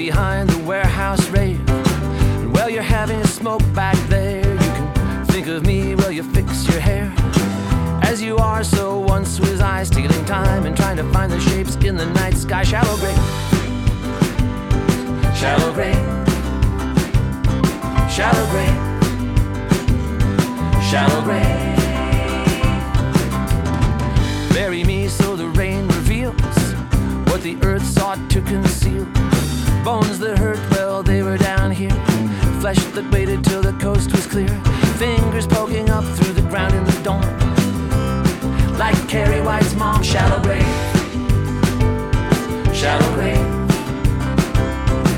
behind the warehouse rave. And while you're having a smoke back there, you can think of me while you fix your hair. As you are, so once was I, stealing time and trying to find the shapes in the night sky. Shallow gray, shallow gray, shallow gray, shallow gray. Bury me so the rain reveals what the earth sought to conceal. Bones that hurt, well, they were down here. Flesh that waited till the coast was clear. Fingers poking up through the ground in the dawn, like Carrie White's mom. Shallow grave, shallow grave,